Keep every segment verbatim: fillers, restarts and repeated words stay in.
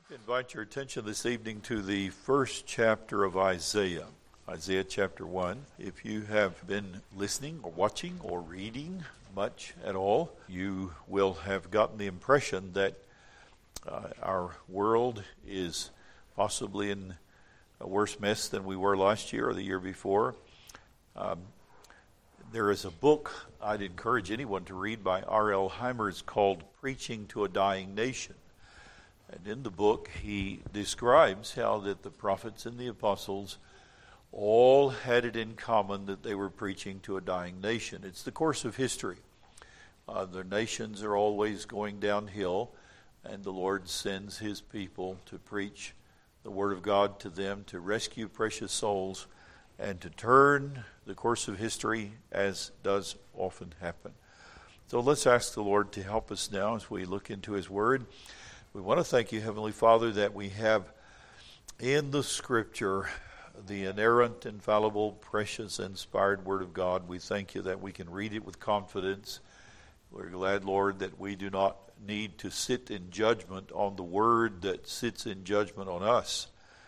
Invite your attention this evening to the first chapter of Isaiah, Isaiah chapter one. If you have been listening or watching or reading much at all, you will have gotten the impression that uh, our world is possibly in a worse mess than we were last year or the year before. Um, there is a book I'd encourage anyone to read by R L Heimers called Preaching to a Dying Nation. And in the book, he describes how that the prophets and the apostles all had it in common that they were preaching to a dying nation. It's the course of history. Uh, the nations are always going downhill, and the Lord sends his people to preach the word of God to them, to rescue precious souls, and to turn the course of history, as does often happen. So let's ask the Lord to help us now as we look into his word. We want to thank you, Heavenly Father, that we have in the Scripture the inerrant, infallible, precious, inspired Word of God. We thank you that we can read it with confidence. We're glad, Lord, that we do not need to sit in judgment on the Word that sits in judgment on us,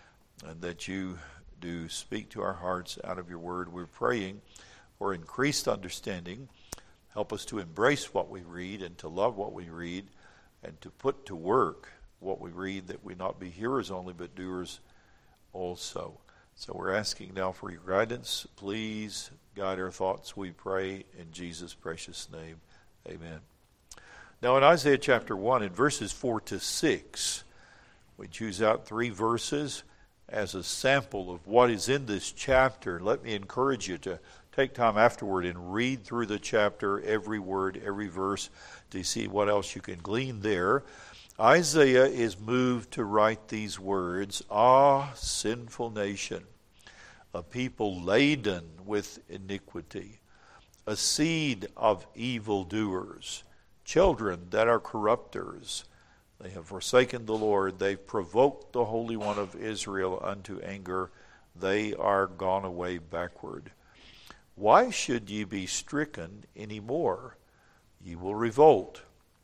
and that you do speak to our hearts out of your Word. We're praying for increased understanding. Help us to embrace what we read and to love what we read, and to put to work what we read, that we not be hearers only, but doers also. So we're asking now for your guidance. Please guide our thoughts, we pray, in Jesus' precious name. Amen. Now in Isaiah chapter one, in verses four to six, we choose out three verses as a sample of what is in this chapter. Let me encourage you to take time afterward and read through the chapter, every word, every verse, to see what else you can glean there. Isaiah is moved to write these words: "Ah, sinful nation, a people laden with iniquity, a seed of evildoers, children that are corrupters. They have forsaken the Lord. They've provoked the Holy One of Israel unto anger. They are gone away backward. Why should ye be stricken any more? Ye will revolt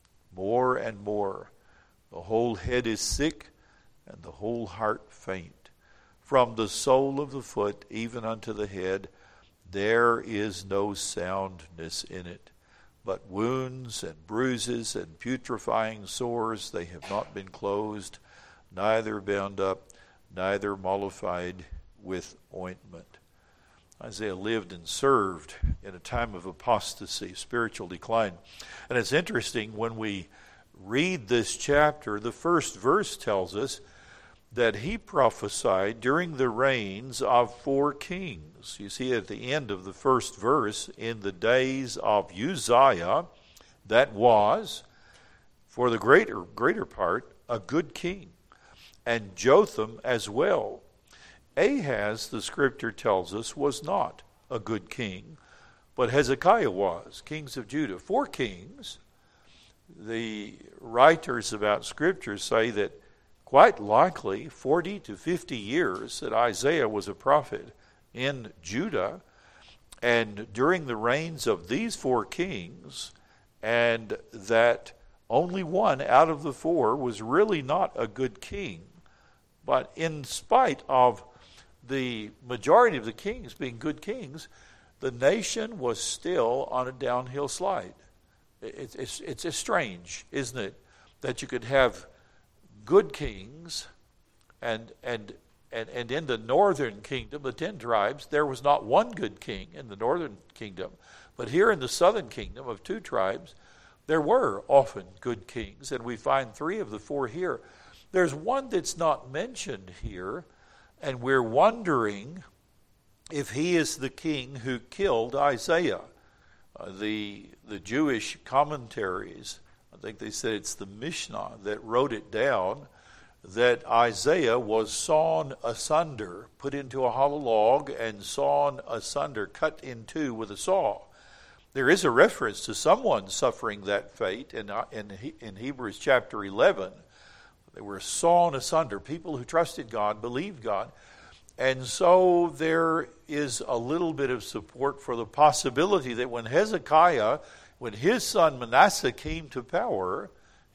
more and more. The whole head is sick, and the whole heart faint. From the sole of the foot even unto the head, there is no soundness in it, but wounds and bruises and putrefying sores. They have not been closed, neither bound up, neither mollified with ointment." Isaiah lived and served in a time of apostasy, spiritual decline. And it's interesting, when we read this chapter, the first verse tells us that he prophesied during the reigns of four kings. You see at the end of the first verse, in the days of Uzziah, that was, for the greater, greater part, a good king, and Jotham as well. Ahaz, the scripture tells us, was not a good king, but Hezekiah was, kings of Judah. Four kings. The writers about scripture say that quite likely forty to fifty years that Isaiah was a prophet in Judah, and during the reigns of these four kings, and that only one out of the four was really not a good king. But in spite of the majority of the kings being good kings, the nation was still on a downhill slide. It's, it's, it's, it's strange, isn't it, that you could have good kings, and, and, and, and in the northern kingdom, the ten tribes, there was not one good king in the northern kingdom. But here in the southern kingdom of two tribes, there were often good kings, and we find three of the four here. There's one that's not mentioned here, and we're wondering if he is the king who killed Isaiah. Uh, the the Jewish commentaries, I think they said it's the Mishnah that wrote it down, that Isaiah was sawn asunder, put into a hollow log and sawn asunder, cut in two with a saw. There is a reference to someone suffering that fate in, in, in Hebrews chapter eleven. They were sawn asunder, people who trusted God, believed God. And so there is a little bit of support for the possibility that when Hezekiah, when his son Manasseh came to power,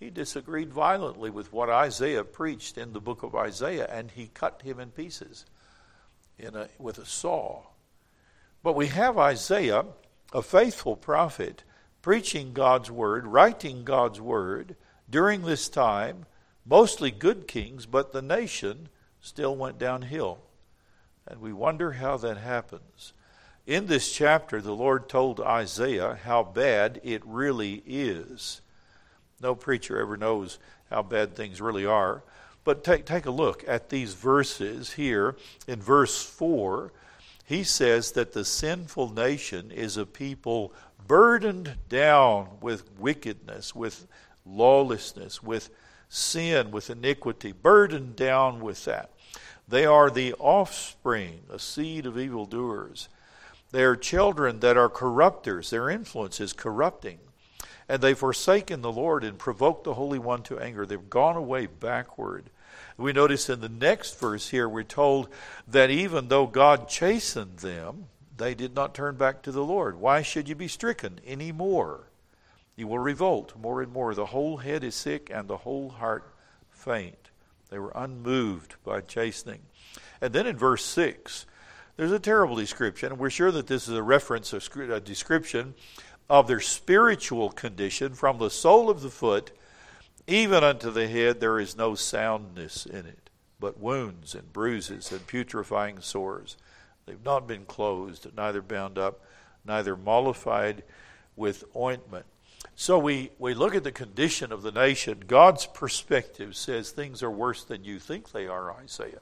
He disagreed violently with what Isaiah preached in the book of Isaiah, and he cut him in pieces in a, with a saw. But we have Isaiah, a faithful prophet, preaching God's word, writing God's word during this time, mostly good kings, but the nation still went downhill. And we wonder how that happens. In this chapter, the Lord told Isaiah how bad it really is. No preacher ever knows how bad things really are. But take, take a look at these verses here. In verse four, he says that the sinful nation is a people burdened down with wickedness, with lawlessness, with sin, with iniquity, burdened down with that. They are the offspring, a seed of evildoers. They are children that are corrupters. Their influence is corrupting. And they've forsaken the Lord and provoked the Holy One to anger. They've gone away backward. We notice in the next verse here, we're told that even though God chastened them, they did not turn back to the Lord. Why should you be stricken any more? You will revolt more and more. The whole head is sick and the whole heart faint. They were unmoved by chastening. And then in verse six, there's a terrible description. And we're sure that this is a reference, a description of their spiritual condition. From the sole of the foot even unto the head there is no soundness in it, but wounds and bruises and putrefying sores. They've not been closed, neither bound up, neither mollified with ointment. So we, we look at the condition of the nation. God's perspective says things are worse than you think they are, Isaiah.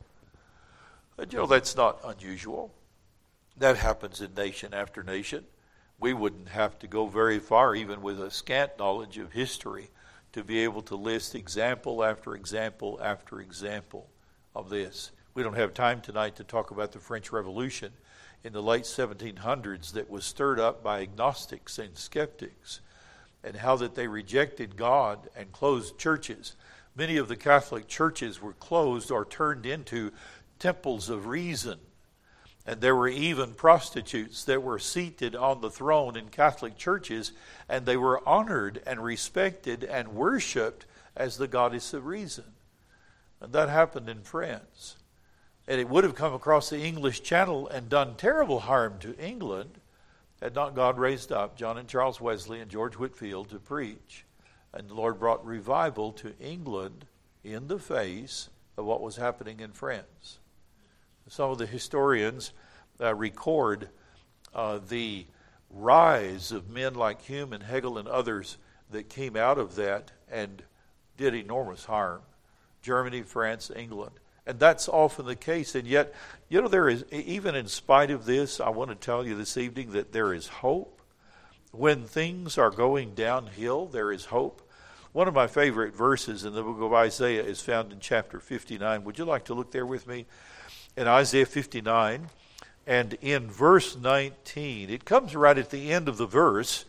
And you know, that's not unusual. That happens in nation after nation. We wouldn't have to go very far, even with a scant knowledge of history, to be able to list example after example after example of this. We don't have time tonight to talk about the French Revolution in the late seventeen hundreds that was stirred up by agnostics and skeptics, and how that they rejected God and closed churches. Many of the Catholic churches were closed or turned into temples of reason. And there were even prostitutes that were seated on the throne in Catholic churches, and they were honored and respected and worshipped as the goddess of reason. And that happened in France. And it would have come across the English Channel and done terrible harm to England had not God raised up John and Charles Wesley and George Whitefield to preach. And the Lord brought revival to England in the face of what was happening in France. Some of the historians uh, record uh, the rise of men like Hume and Hegel and others that came out of that and did enormous harm. Germany, France, England. And that's often the case. And yet, you know, there is, even in spite of this, I want to tell you this evening that there is hope. When things are going downhill, there is hope. One of my favorite verses in the book of Isaiah is found in chapter fifty-nine. Would you like to look there with me? In Isaiah fifty-nine, and in verse nineteen, it comes right at the end of the verse.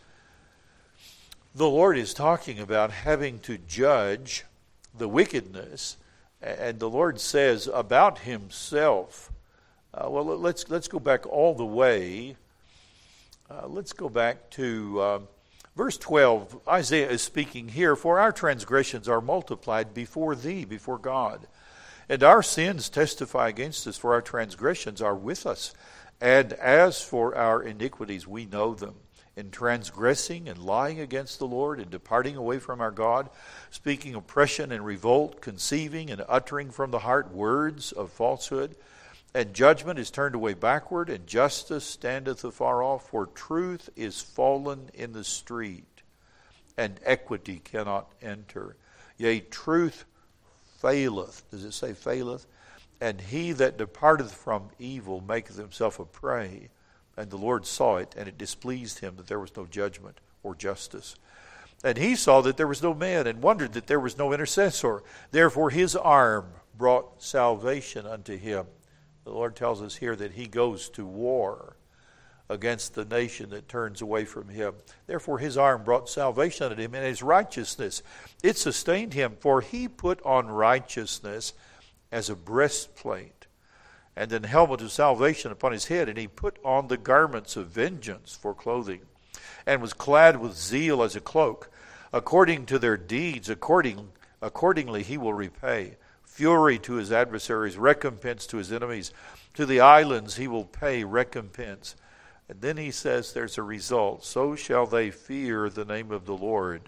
The Lord is talking about having to judge the wickedness, and the Lord says about himself, uh, well, let's let's go back all the way. Uh, let's go back to uh, verse twelve. Isaiah is speaking here, for our transgressions are multiplied before thee, before God. And our sins testify against us, for our transgressions are with us. And as for our iniquities, we know them. In transgressing and lying against the Lord, and departing away from our God, speaking oppression and revolt, conceiving and uttering from the heart words of falsehood. And judgment is turned away backward, and justice standeth afar off. For truth is fallen in the street, and equity cannot enter. Yea, truth faileth. Does it say faileth? And he that departeth from evil maketh himself a prey. And the Lord saw it, and it displeased him that there was no judgment or justice. And he saw that there was no man, and wondered that there was no intercessor. Therefore his arm brought salvation unto him. The Lord tells us here that he goes to war against the nation that turns away from him. Therefore his arm brought salvation unto him, and his righteousness, it sustained him. For he put on righteousness as a breastplate, and an helmet of salvation upon his head, and he put on the garments of vengeance for clothing, and was clad with zeal as a cloak. According to their deeds, according, accordingly he will repay. Fury to his adversaries, recompense to his enemies. To the islands he will pay recompense. And then he says there's a result. So shall they fear the name of the Lord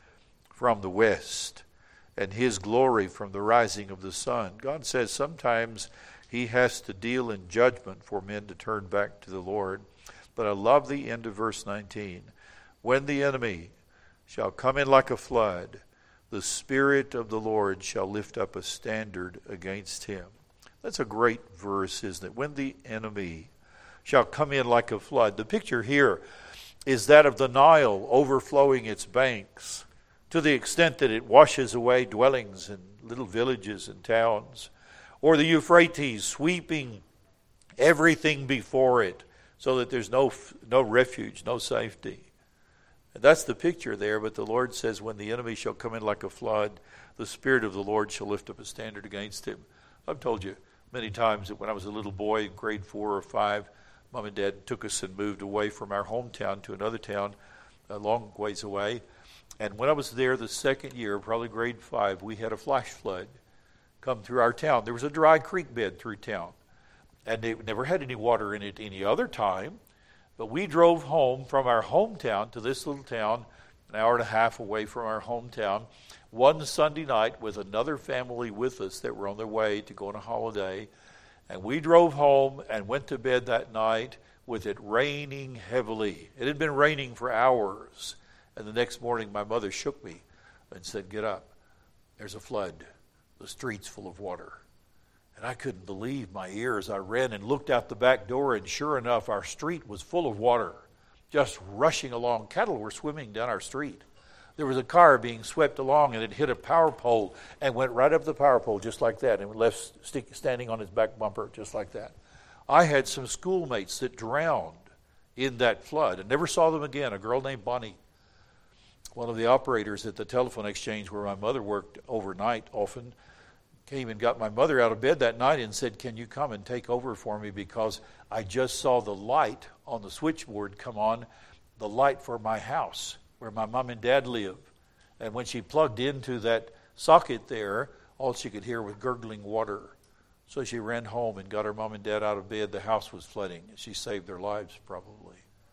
from the west, and his glory from the rising of the sun. God says sometimes he has to deal in judgment for men to turn back to the Lord. But I love the end of verse nineteen. When the enemy shall come in like a flood, the Spirit of the Lord shall lift up a standard against him. That's a great verse, isn't it? When the enemy shall come in like a flood. The picture here is that of the Nile overflowing its banks to the extent that it washes away dwellings and little villages and towns, or the Euphrates sweeping everything before it so that there's no no refuge, no safety. And that's the picture there, but the Lord says when the enemy shall come in like a flood, the Spirit of the Lord shall lift up a standard against him. I've told you many times that when I was a little boy in grade four or five, Mom and Dad took us and moved away from our hometown to another town a long ways away. And when I was there the second year, probably grade five, we had a flash flood come through our town. There was a dry creek bed through town, and it never had any water in it any other time. But we drove home from our hometown to this little town, an hour and a half away from our hometown, one Sunday night with another family with us that were on their way to go on a holiday. And we drove home and went to bed that night with it raining heavily. It had been raining for hours. And the next morning my mother shook me and said, "Get up. There's a flood. The street's full of water." And I couldn't believe my ears. I ran and looked out the back door, and sure enough, our street was full of water, just rushing along. Cattle were swimming down our street. There was a car being swept along, and it hit a power pole and went right up the power pole just like that, and left stick, standing on his back bumper just like that. I had some schoolmates that drowned in that flood and never saw them again. A girl named Bonnie, one of the operators at the telephone exchange where my mother worked overnight often, came and got my mother out of bed that night and said, "Can you come and take over for me, because I just saw the light on the switchboard come on, the light for my house where my mom and dad live." And when she plugged into that socket there, all she could hear was gurgling water. So she ran home and got her mom and dad out of bed. The house was flooding. She saved their lives probably.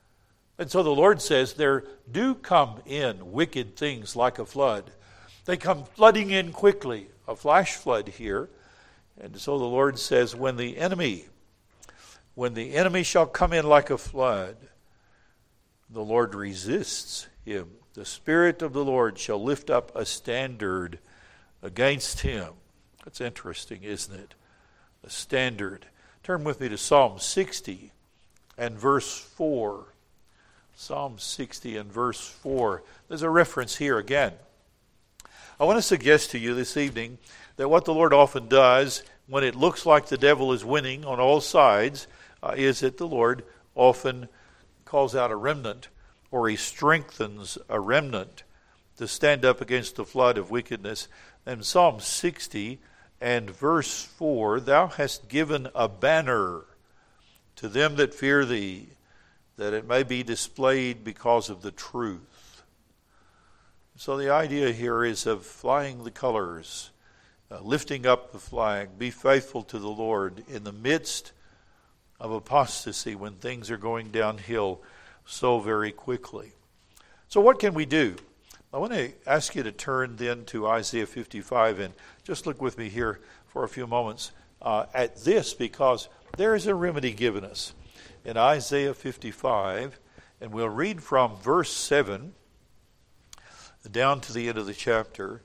And so the Lord says there do come in wicked things like a flood. They come flooding in quickly, a flash flood here. And so the Lord says, when the enemy, when the enemy shall come in like a flood, the Lord resists him. The Spirit of the Lord shall lift up a standard against him. That's interesting, isn't it? A standard. Turn with me to Psalm sixty and verse four. Psalm sixty and verse four. There's a reference here again. I want to suggest to you this evening that what the Lord often does when it looks like the devil is winning on all sides uh, is that the Lord often calls out a remnant, or he strengthens a remnant to stand up against the flood of wickedness. And Psalm sixty and verse four, "Thou hast given a banner to them that fear thee, that it may be displayed because of the truth." So the idea here is of flying the colors, uh, lifting up the flag. Be faithful to the Lord in the midst of apostasy, when things are going downhill so very quickly. So what can we do? I want to ask you to turn then to Isaiah fifty-five and just look with me here for a few moments uh, at this, because there is a remedy given us in Isaiah fifty-five, and we'll read from verse seven down to the end of the chapter.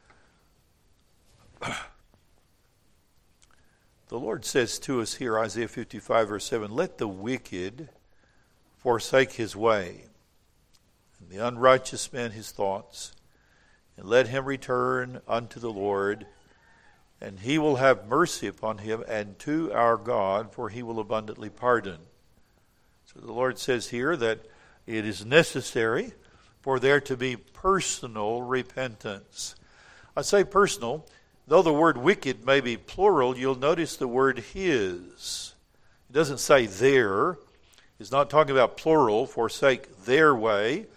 The Lord says to us here, Isaiah fifty-five, verse seven, "Let the wicked forsake his way, and the unrighteous man his thoughts, and let him return unto the Lord, and he will have mercy upon him, and to our God, for he will abundantly pardon." So the Lord says here that it is necessary for there to be personal repentance. I say personal, though the word wicked may be plural, you'll notice the word his. It doesn't say their. It's not talking about plural, forsake their way.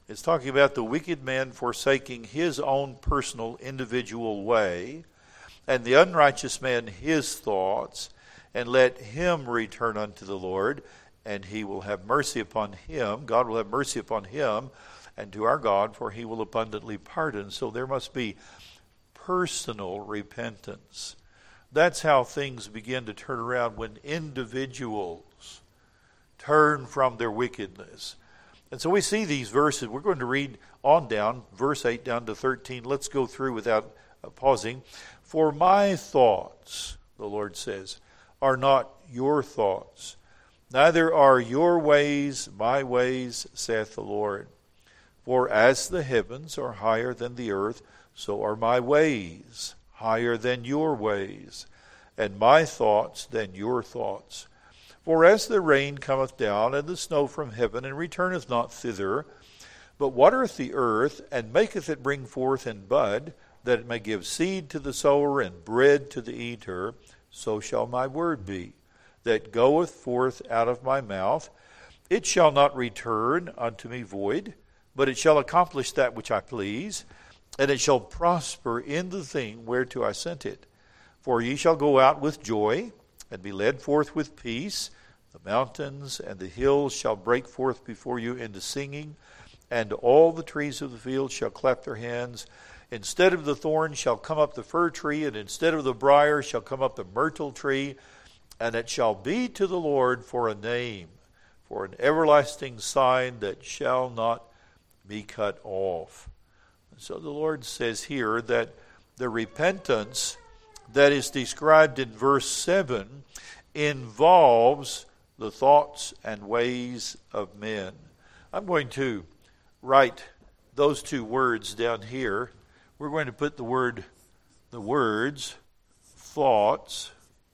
It's talking about the wicked man forsaking his own personal individual way, and the unrighteous man his thoughts, and let him return unto the Lord, and he will have mercy upon him. God will have mercy upon him, and to our God, for he will abundantly pardon. So there must be personal repentance. That's how things begin to turn around, when individuals turn from their wickedness. And so we see these verses. We're going to read on down, verse eight down to thirteen. Let's go through without uh, pausing. For my thoughts, the Lord says, are not your thoughts, neither are your ways my ways, saith the Lord. For as the heavens are higher than the earth, so are my ways higher than your ways, and my thoughts than your thoughts. For as the rain cometh down, and the snow from heaven, and returneth not thither, but watereth the earth, and maketh it bring forth and bud, that it may give seed to the sower, and bread to the eater, so shall my word be, that goeth forth out of my mouth. It shall not return unto me void, but it shall accomplish that which I please, and it shall prosper in the thing whereto I sent it. For ye shall go out with joy, and be led forth with peace. The mountains and the hills shall break forth before you into singing, and all the trees of the field shall clap their hands. Instead of the thorn shall come up the fir tree, and instead of the briar shall come up the myrtle tree, and it shall be to the Lord for a name, for an everlasting sign that shall not be cut off. So the Lord says here that the repentance that is described in verse seven involves the thoughts and ways of men. I'm going to write those two words down here. We're going to put the word, the words, thoughts,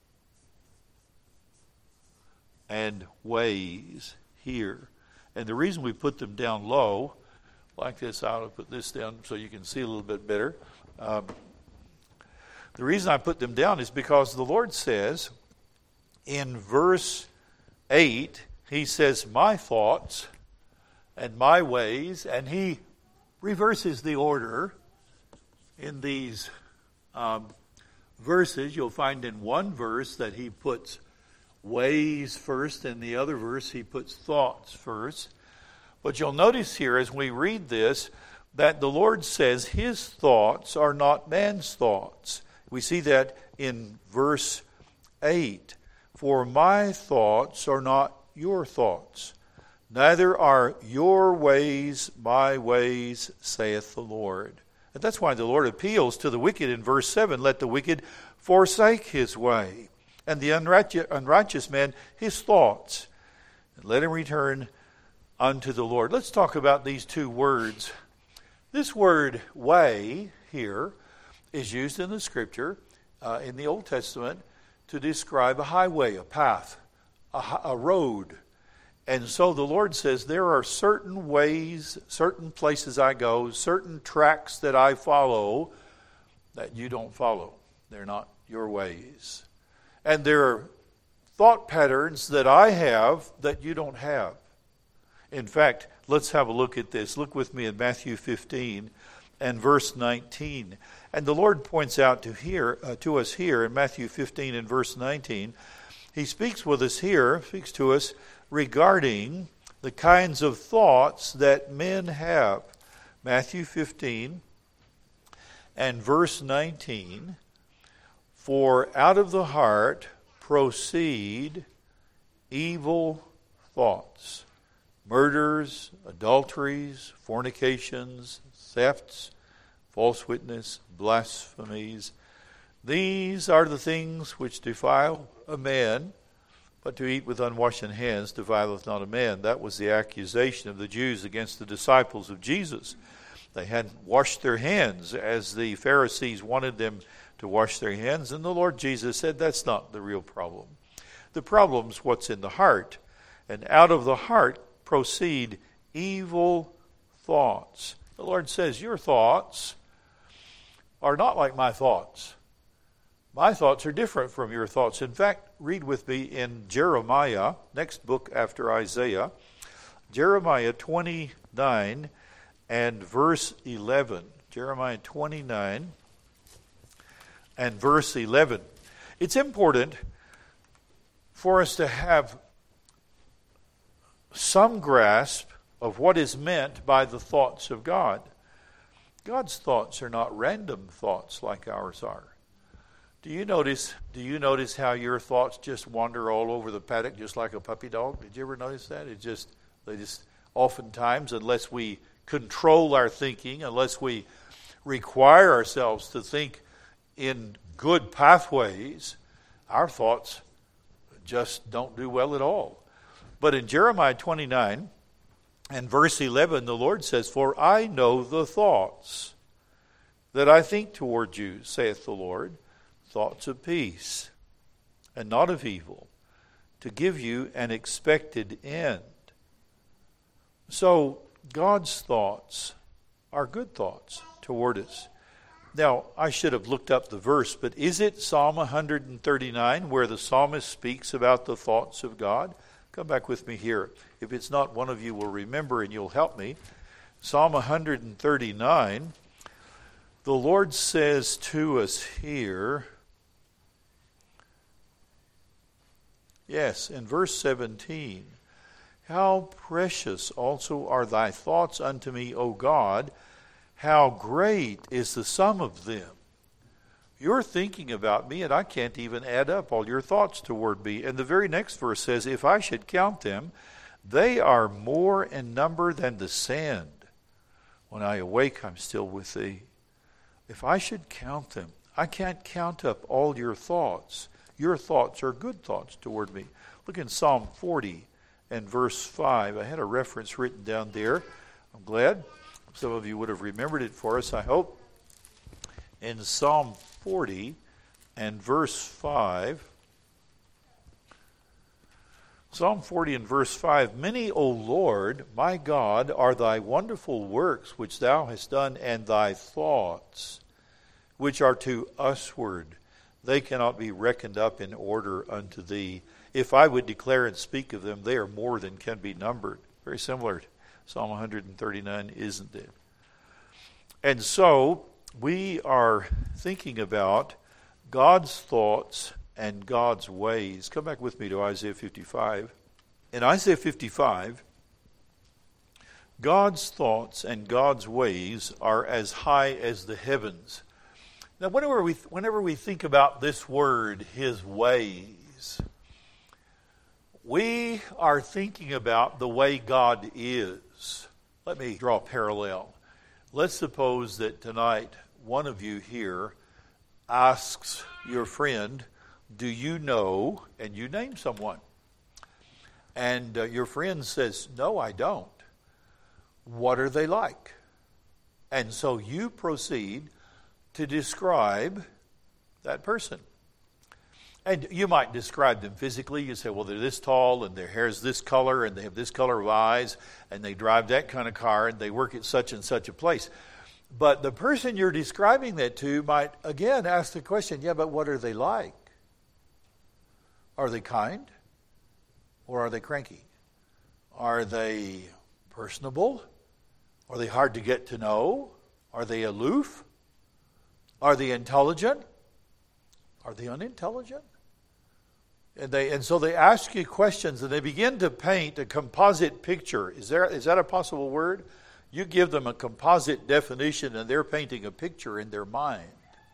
and ways here. And the reason we put them down low, like this, I'll put this down so you can see a little bit better. Um, the reason I put them down is because the Lord says in verse eight, he says, my thoughts and my ways, and he reverses the order in these um, verses. You'll find in one verse that he puts ways first, and the other verse he puts thoughts first. But you'll notice here as we read this that the Lord says his thoughts are not man's thoughts. We see that in verse eight. For my thoughts are not your thoughts, neither are your ways my ways, saith the Lord. And that's why the Lord appeals to the wicked in verse seven. Let the wicked forsake his way, and the unrighteous, unrighteous man his thoughts, and let him return unto the Lord. Let's talk about these two words. This word way here is used in the Scripture, uh, in the Old Testament, to describe a highway, a path, a, a road. And so the Lord says there are certain ways, certain places I go, certain tracks that I follow that you don't follow. They're not your ways. And there are thought patterns that I have that you don't have. In fact, let's have a look at this. Look with me in Matthew fifteen and verse nineteen. And the Lord points out to here uh, to us here in Matthew fifteen and verse nineteen. He speaks with us here, speaks to us regarding the kinds of thoughts that men have. Matthew fifteen and verse nineteen. For out of the heart proceed evil thoughts, murders, adulteries, fornications, thefts, false witness, blasphemies. These are the things which defile a man, but to eat with unwashed hands defileth not a man. That was the accusation of the Jews against the disciples of Jesus. They hadn't washed their hands as the Pharisees wanted them to wash their hands, and the Lord Jesus said that's not the real problem. The problem's what's in the heart, and out of the heart proceed evil thoughts. The Lord says, your thoughts are not like my thoughts. My thoughts are different from your thoughts. In fact, read with me in Jeremiah, next book after Isaiah, Jeremiah twenty-nine and verse eleven. Jeremiah twenty-nine and verse eleven. It's important for us to have some grasp of what is meant by the thoughts of God. God's thoughts are not random thoughts like ours are. Do you notice, do you notice how your thoughts just wander all over the paddock just like a puppy dog? Did you ever notice that? It just, they just, oftentimes, unless we control our thinking, unless we require ourselves to think in good pathways, our thoughts just don't do well at all. But in Jeremiah twenty-nine and verse eleven, the Lord says, "For I know the thoughts that I think toward you, saith the Lord, thoughts of peace and not of evil, to give you an expected end." So God's thoughts are good thoughts toward us. Now, I should have looked up the verse, but is it Psalm one thirty-nine where the psalmist speaks about the thoughts of God? Come back with me here. If it's not, one of you will remember and you'll help me. Psalm one thirty-nine, the Lord says to us here, yes, in verse seventeen, "How precious also are thy thoughts unto me, O God, how great is the sum of them." You're thinking about me, and I can't even add up all your thoughts toward me. And the very next verse says, "If I should count them, they are more in number than the sand. When I awake, I'm still with thee." If I should count them, I can't count up all your thoughts. Your thoughts are good thoughts toward me. Look in Psalm forty and verse five. I had a reference written down there. I'm glad some of you would have remembered it for us, I hope. In Psalm forty and verse five. Psalm forty and verse five. "Many, O Lord, my God, are thy wonderful works which thou hast done, and thy thoughts, which are to usward. They cannot be reckoned up in order unto thee. If I would declare and speak of them, they are more than can be numbered." Very similar to Psalm one thirty-nine, isn't it? And so, we are thinking about God's thoughts and God's ways. Come back with me to Isaiah fifty-five. In Isaiah fifty-five, God's thoughts and God's ways are as high as the heavens. Now, whenever we, whenever we think about this word, His ways, we are thinking about the way God is. Let me draw a parallel. Let's suppose that tonight one of you here asks your friend, "Do you know?" and you name someone. And uh, your friend says, "No, I don't." What are they like? And so you proceed to describe that person. And you might describe them physically. You say, well, they're this tall, and their hair is this color, and they have this color of eyes, and they drive that kind of car, and they work at such and such a place. But the person you're describing that to might, again, ask the question, yeah, but what are they like? Are they kind? Or are they cranky? Are they personable? Are they hard to get to know? Are they aloof? Are they intelligent? Are they unintelligent? And they and so they ask you questions, and they begin to paint a composite picture. Is there is that a possible word? You give them a composite definition, and they're painting a picture in their mind.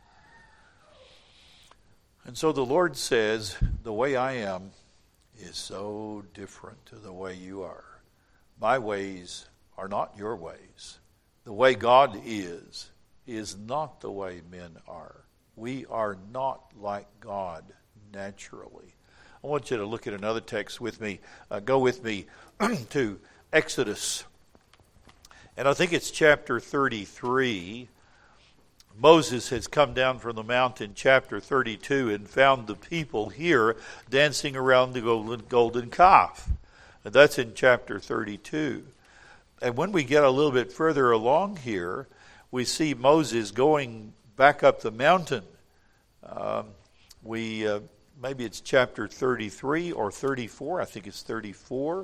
And so the Lord says, the way I am is so different to the way you are. My ways are not your ways. The way God is, is not the way men are. We are not like God naturally. I want you to look at another text with me. Uh, go with me to Exodus. And I think it's chapter thirty-three. Moses has come down from the mountain, chapter thirty-two, and found the people here dancing around the golden, golden calf. And that's in chapter thirty-two. And when we get a little bit further along here, we see Moses going back up the mountain. Um, we uh, maybe it's chapter thirty-three or thirty-four. I think it's thirty-four.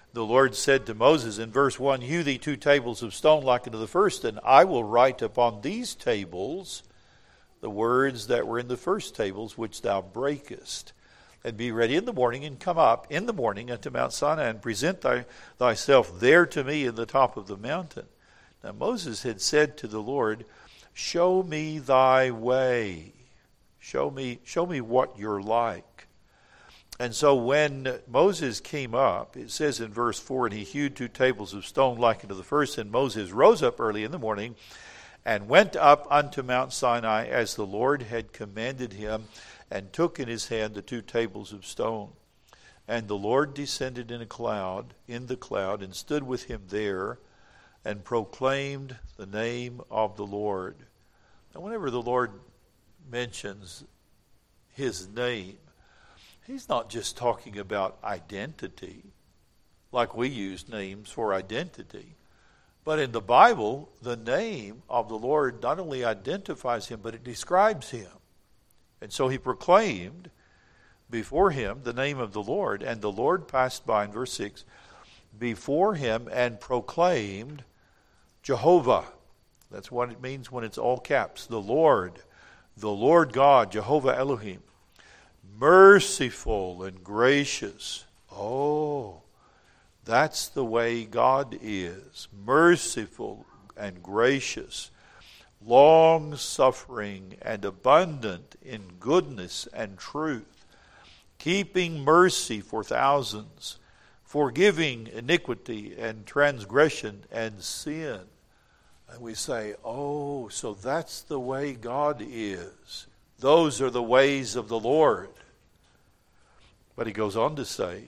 the Lord said to Moses in verse one, Hew thee two tables of stone like unto the first, and I will write upon these tables the words that were in the first tables which thou breakest. And be ready in the morning, and come up in the morning unto Mount Sinai, and present thy, thyself there to me in the top of the mountain. Now Moses had said to the Lord, Show me thy way. Show me, show me what you're like. And so when Moses came up, it says in verse four, And he hewed two tables of stone like unto the first, and Moses rose up early in the morning, and went up unto Mount Sinai as the Lord had commanded him, and took in his hand the two tables of stone. And the Lord descended in a cloud, in the cloud, and stood with him there, and proclaimed the name of the Lord. Now whenever the Lord mentions his name, he's not just talking about identity, like we use names for identity. But in the Bible, the name of the Lord not only identifies him, but it describes him. And so he proclaimed before him the name of the Lord, and the Lord passed by, in verse six, before him and proclaimed Jehovah. That's what it means when it's all caps. The Lord, the Lord God, Jehovah Elohim, merciful and gracious. Oh, that's the way God is. Merciful and gracious, long-suffering and abundant in goodness and truth, keeping mercy for thousands, forgiving iniquity and transgression and sin. And we say, oh, so that's the way God is. Those are the ways of the Lord. But he goes on to say,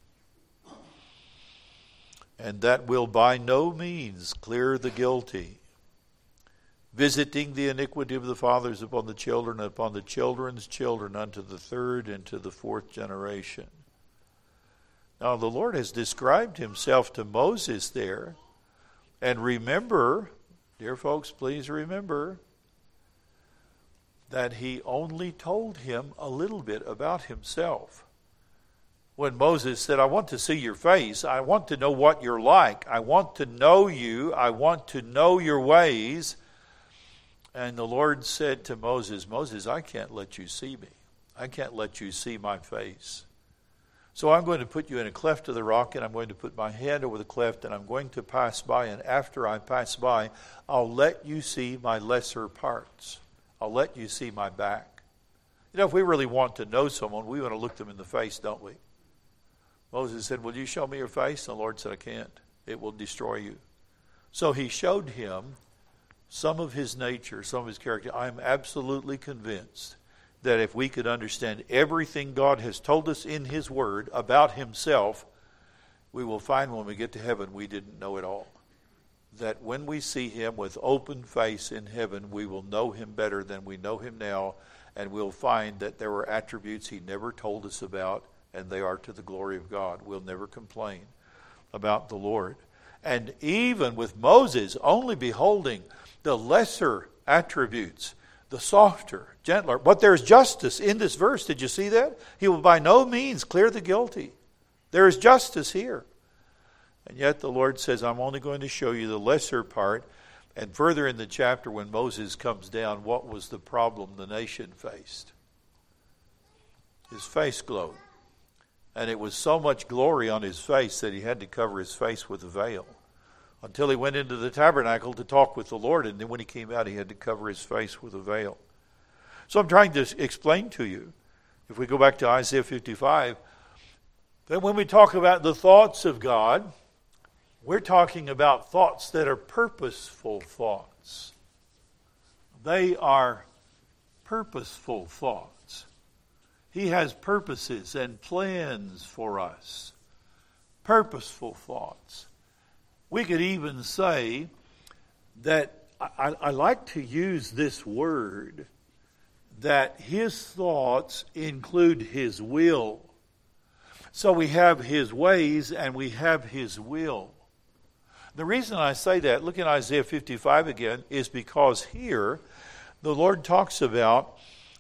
and that will by no means clear the guilty, visiting the iniquity of the fathers upon the children, upon the children's children, unto the third and to the fourth generation. Now the Lord has described himself to Moses there. And remember, dear folks, please remember that he only told him a little bit about himself. When Moses said, I want to see your face, I want to know what you're like, I want to know you, I want to know your ways. And the Lord said to Moses, Moses, I can't let you see me. I can't let you see my face. So I'm going to put you in a cleft of the rock, and I'm going to put my hand over the cleft, and I'm going to pass by, and after I pass by, I'll let you see my lesser parts. I'll let you see my back. You know, if we really want to know someone, we want to look them in the face, don't we? Moses said, will you show me your face? And the Lord said, I can't. It will destroy you. So he showed him some of his nature, some of his character. I am absolutely convinced that if we could understand everything God has told us in his word about himself, we will find when we get to heaven we didn't know it all. That when we see him with open face in heaven, we will know him better than we know him now, and we'll find that there were attributes he never told us about, and they are to the glory of God. We'll never complain about the Lord. And even with Moses only beholding the lesser attributes, the softer, gentler, but there's justice in this verse. Did you see that? He will by no means clear the guilty. There is justice here. And yet the Lord says, I'm only going to show you the lesser part. And further in the chapter, when Moses comes down, what was the problem the nation faced? His face glowed. And it was so much glory on his face that he had to cover his face with a veil until he went into the tabernacle to talk with the Lord. And then when he came out, he had to cover his face with a veil. So I'm trying to explain to you, if we go back to Isaiah fifty-five, that when we talk about the thoughts of God, we're talking about thoughts that are purposeful thoughts. They are purposeful thoughts. He has purposes and plans for us. Purposeful thoughts. We could even say that, I, I like to use this word, that his thoughts include his will. So we have his ways and we have his will. The reason I say that, look at Isaiah fifty-five again, is because here the Lord talks about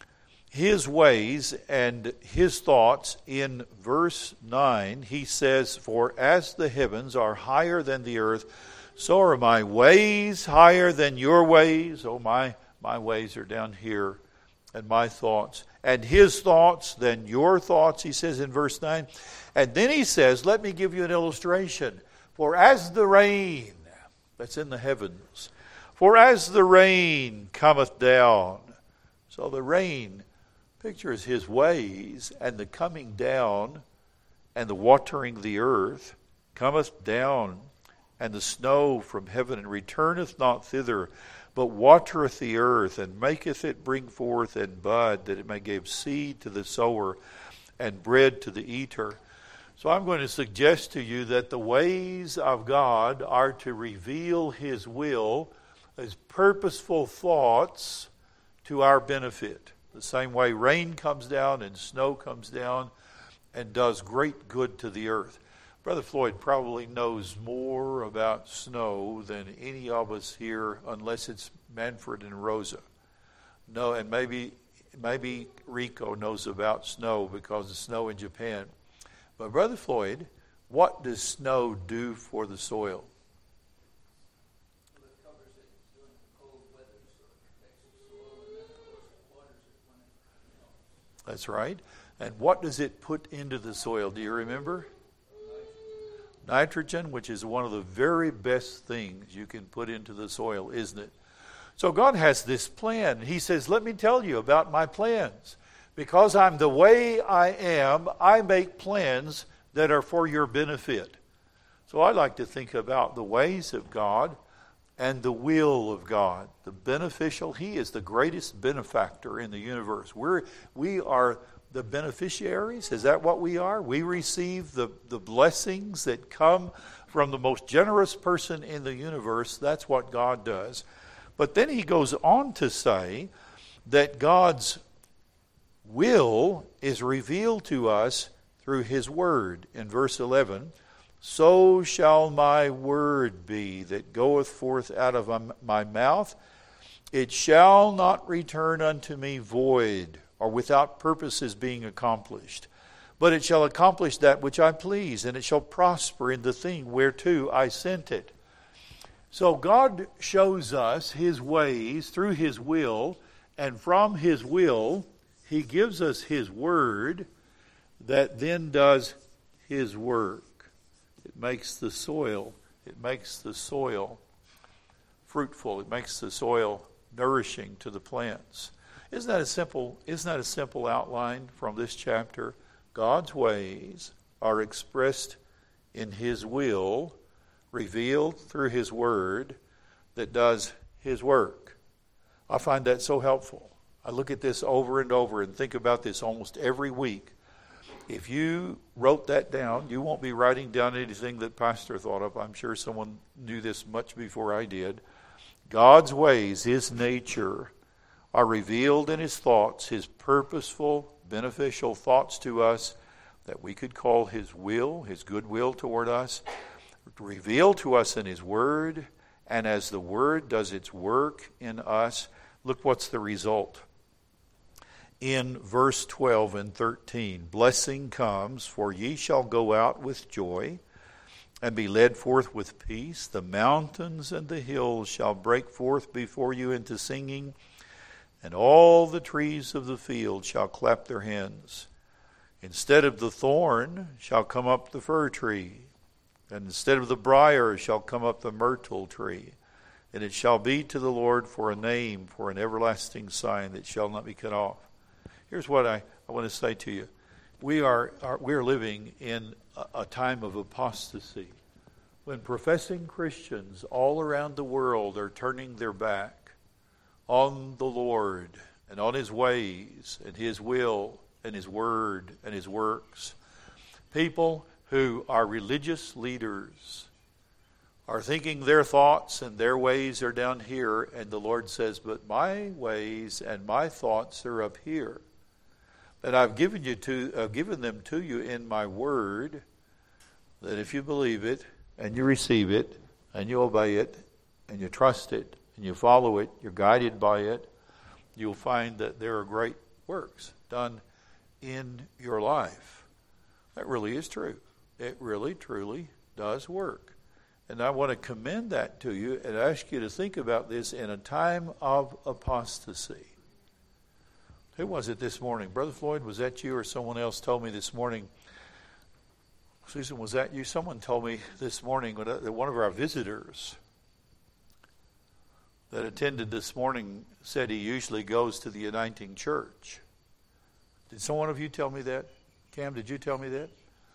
his ways and his thoughts. In verse nine, he says, "For as the heavens are higher than the earth, so are my ways higher than your ways." Oh, my, my ways are down here, and my thoughts. "And his thoughts than your thoughts," he says in verse nine. And then he says, let me give you an illustration. "For as the rain," that's in the heavens, "for as the rain cometh down." So the rain pictures his ways, and the coming down and the watering the earth cometh down, and the snow from heaven, and returneth not thither, but watereth the earth, and maketh it bring forth and bud, that it may give seed to the sower and bread to the eater. So I'm going to suggest to you that the ways of God are to reveal his will as purposeful thoughts to our benefit. The same way rain comes down and snow comes down and does great good to the earth. Brother Floyd probably knows more about snow than any of us here, unless it's Manfred and Rosa. No, and maybe maybe Rico knows about snow because of snow in Japan. But Brother Floyd, what does snow do for the soil? It covers it during the cold weather, so it makes the soil, and then of course it waters it when it melts. That's right. And what does it put into the soil? Do you remember? Nitrogen, which is one of the very best things you can put into the soil, isn't it? So God has this plan. He says, let me tell you about my plans. Because I'm the way I am, I make plans that are for your benefit. So I like to think about the ways of God and the will of God. The beneficial, he is the greatest benefactor in the universe. We're, we are the beneficiaries. Is that what we are? We receive the, the blessings that come from the most generous person in the universe. That's what God does. But then he goes on to say that God's will is revealed to us through his word. In verse eleven, "So shall my word be that goeth forth out of my mouth. It shall not return unto me void, or without purposes being accomplished. But it shall accomplish that which I please, and it shall prosper in the thing whereto I sent it." So God shows us his ways through his will, and from his will he gives us his word that then does his work. It makes the soil, it makes the soil fruitful. It makes the soil nourishing to the plants. Isn't that a simple, isn't that a simple outline from this chapter? God's ways are expressed in his will, revealed through his word that does his work. I find that so helpful. I look at this over and over and think about this almost every week. If you wrote that down, you won't be writing down anything that Pastor thought of. I'm sure someone knew this much before I did. God's ways, his nature, are revealed in his thoughts, his purposeful, beneficial thoughts to us that we could call his will, his goodwill toward us, revealed to us in his word. And as the word does its work in us, look what's the result. In verse twelve and thirteen, "Blessing comes, for ye shall go out with joy, and be led forth with peace. The mountains and the hills shall break forth before you into singing, and all the trees of the field shall clap their hands. Instead of the thorn shall come up the fir tree, and instead of the briar shall come up the myrtle tree. And it shall be to the Lord for a name, for an everlasting sign that shall not be cut off." Here's what I, I want to say to you. We are, are we're living in a, a time of apostasy, when professing Christians all around the world are turning their back on the Lord and on his ways and his will and his word and his works. People who are religious leaders are thinking their thoughts and their ways are down here, and the Lord says, but my ways and my thoughts are up here. And I've given you to I've given them to you in my word, that if you believe it and you receive it and you obey it and you trust it and you follow it, you're guided by it, you'll find that there are great works done in your life. That really is true. It really, truly does work. And I want to commend that to you and ask you to think about this in a time of apostasy. Who was it this morning? Brother Floyd, was that you or someone else told me this morning? Susan, was that you? Someone told me this morning that one of our visitors that attended this morning said he usually goes to the Uniting Church. Did someone of you tell me that? Cam, did you tell me that?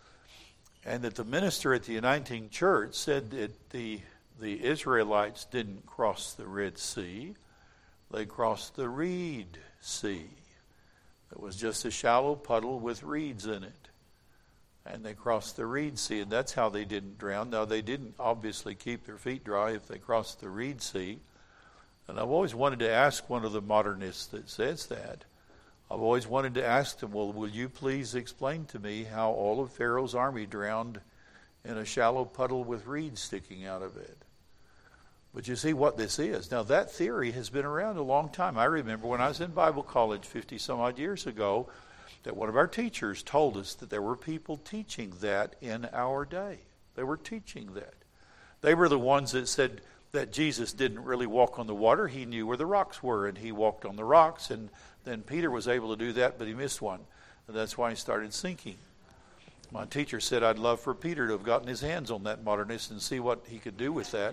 And that the minister at the Uniting Church said that the, the Israelites didn't cross the Red Sea. They crossed the Reed Sea. It was just a shallow puddle with reeds in it. And they crossed the Reed Sea, and that's how they didn't drown. Now, they didn't obviously keep their feet dry if they crossed the Reed Sea. And I've always wanted to ask one of the modernists that says that. I've always wanted to ask them, well, will you please explain to me how all of Pharaoh's army drowned in a shallow puddle with reeds sticking out of it? But you see what this is. Now, that theory has been around a long time. I remember when I was in Bible college fifty some odd years ago, that one of our teachers told us that there were people teaching that in our day. They were teaching that. They were the ones that said that Jesus didn't really walk on the water. He knew where the rocks were, and he walked on the rocks. And then Peter was able to do that, but he missed one. And that's why he started sinking. My teacher said I'd love for Peter to have gotten his hands on that modernist and see what he could do with that.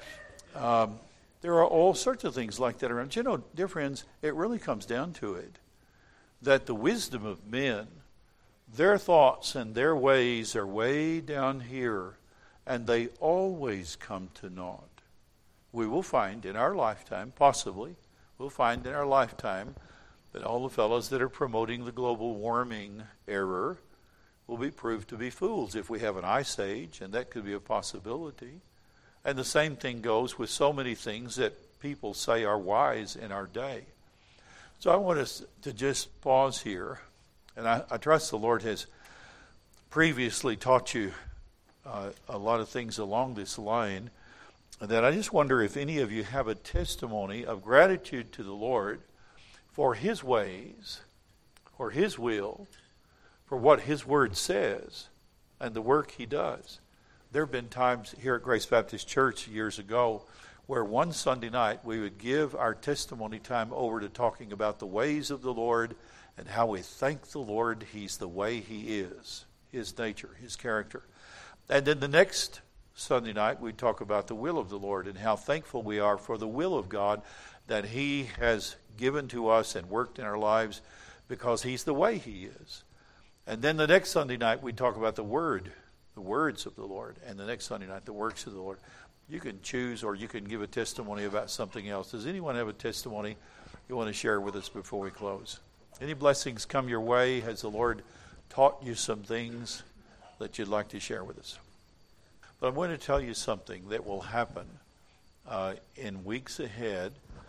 Um, there are all sorts of things like that around. You know, dear friends, it really comes down to it that the wisdom of men, their thoughts and their ways are way down here, and they always come to naught. We will find in our lifetime, possibly, we'll find in our lifetime that all the fellows that are promoting the global warming error will be proved to be fools if we have an ice age, and that could be a possibility. And the same thing goes with so many things that people say are wise in our day. So I want us to just pause here, and I, I trust the Lord has previously taught you uh, a lot of things along this line, and that I just wonder if any of you have a testimony of gratitude to the Lord for His ways, for His will, for what His Word says, and the work He does. There have been times here at Grace Baptist Church years ago where one Sunday night we would give our testimony time over to talking about the ways of the Lord and how we thank the Lord He's the way He is, His nature, His character. And then the next Sunday night we'd talk about the will of the Lord and how thankful we are for the will of God that He has given to us and worked in our lives because He's the way He is. And then the next Sunday night we'd talk about the Word, the words of the Lord, and the next Sunday night the works of the Lord. You can choose, or you can give a testimony about something else. Does anyone have a testimony you want to share with us before we close? Any blessings come your way? Has the Lord taught you some things that you'd like to share with us? But I'm going to tell you something that will happen uh, in weeks ahead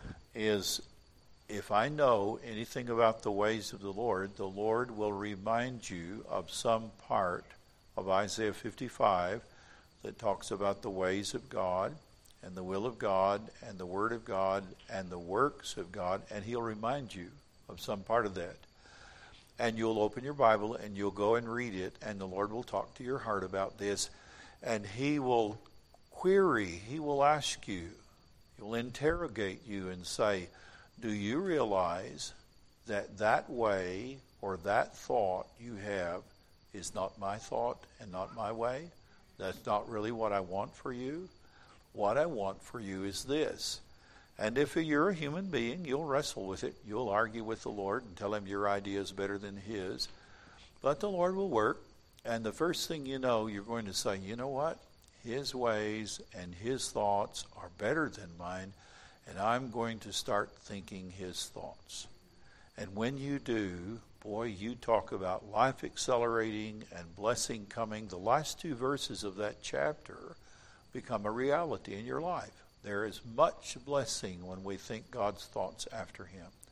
is if I know anything about the ways of the Lord, the Lord will remind you of some part of Isaiah fifty-five that talks about the ways of God and the will of God and the Word of God and the works of God, and He'll remind you of some part of that. And you'll open your Bible and you'll go and read it, and the Lord will talk to your heart about this, and He will query, He will ask you, He will interrogate you and say, do you realize that that way or that thought you have is not my thought and not my way? That's not really what I want for you. What I want for you is this. And if you're a human being, you'll wrestle with it. You'll argue with the Lord and tell Him your idea is better than His. But the Lord will work. And the first thing you know, you're going to say, you know what? His ways and His thoughts are better than mine. And I'm going to start thinking His thoughts. And when you do, boy, you talk about life accelerating and blessing coming. The last two verses of that chapter become a reality in your life. There is much blessing when we think God's thoughts after Him.